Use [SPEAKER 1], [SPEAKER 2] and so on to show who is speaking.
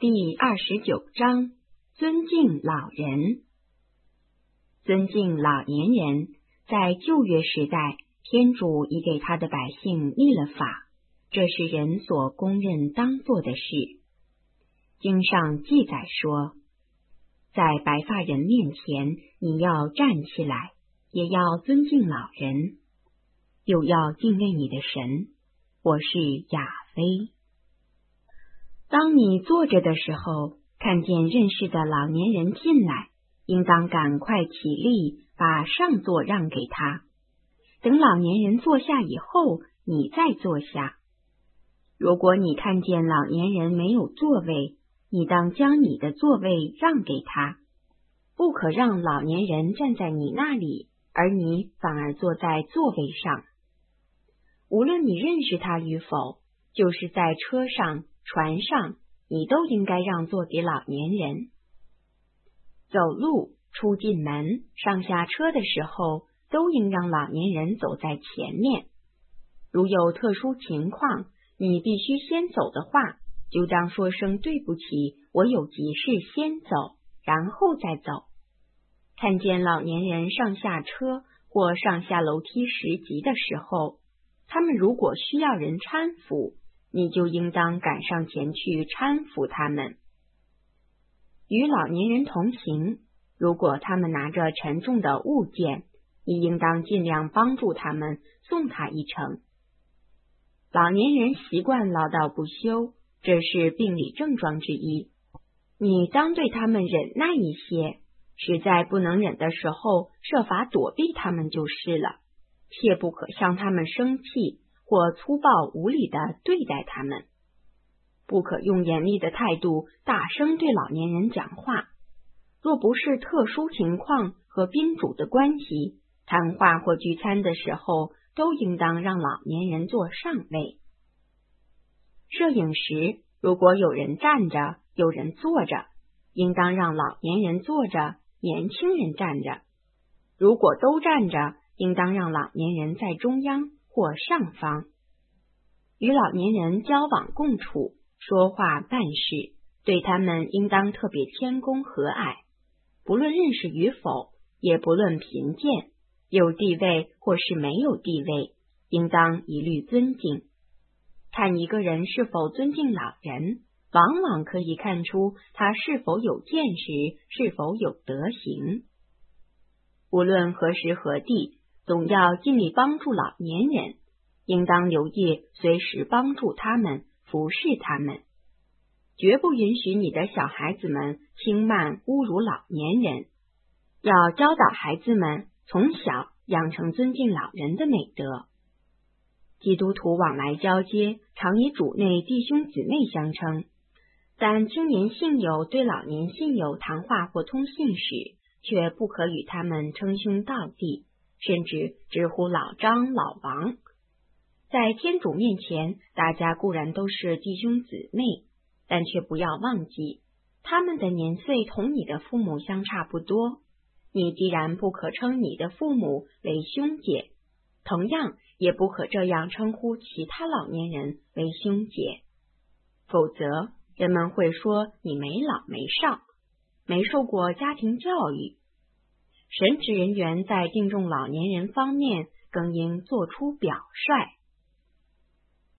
[SPEAKER 1] 第29章，尊敬老人。尊敬老年人，在旧约时代，天主已给他的百姓立了法，这是人所公认当做的事。经上记载说，在白发人面前，你要站起来，也要尊敬老人，又要敬畏你的神。我是亚非。当你坐着的时候，看见认识的老年人进来，应当赶快起立，把上座让给他。等老年人坐下以后，你再坐下。如果你看见老年人没有座位，你当将你的座位让给他，不可让老年人站在你那里，而你反而坐在座位上。无论你认识他与否，就是在车上、船上，你都应该让座给老年人。走路、出进门、上下车的时候，都应让老年人走在前面。如有特殊情况，你必须先走的话，就当说声对不起，我有急事先走，然后再走。看见老年人上下车或上下楼梯时级的时候，他们如果需要人搀扶，你就应当赶上前去搀扶他们。与老年人同行，如果他们拿着沉重的物件，你应当尽量帮助他们送他一程。老年人习惯唠叨不休，这是病理症状之一。你当对他们忍耐一些，实在不能忍的时候，设法躲避他们就是了。切不可向他们生气，或粗暴无礼地对待他们。不可用严厉的态度大声对老年人讲话。若不是特殊情况和宾主的关系，谈话或聚餐的时候，都应当让老年人坐上位。摄影时，如果有人站着，有人坐着，应当让老年人坐着，年轻人站着。如果都站着，应当让老年人在中央或上方。与老年人交往共处，说话办事，对他们应当特别谦恭和蔼，不论认识与否，也不论贫贱，有地位或是没有地位，应当一律尊敬。看一个人是否尊敬老人，往往可以看出他是否有见识，是否有德行。无论何时何地，总要尽力帮助老年人，应当留意随时帮助他们，服侍他们。绝不允许你的小孩子们轻慢侮辱老年人，要教导孩子们从小养成尊敬老人的美德。基督徒往来交接，常以主内弟兄姊妹相称，但青年信友对老年信友谈话或通信时，却不可与他们称兄道弟，甚至直呼老张、老王。在天主面前，大家固然都是弟兄姊妹，但却不要忘记，他们的年岁同你的父母相差不多。你既然不可称你的父母为兄姐，同样也不可这样称呼其他老年人为兄姐，否则人们会说你没老没少，没受过家庭教育。神职人员在敬重老年人方面更应做出表率。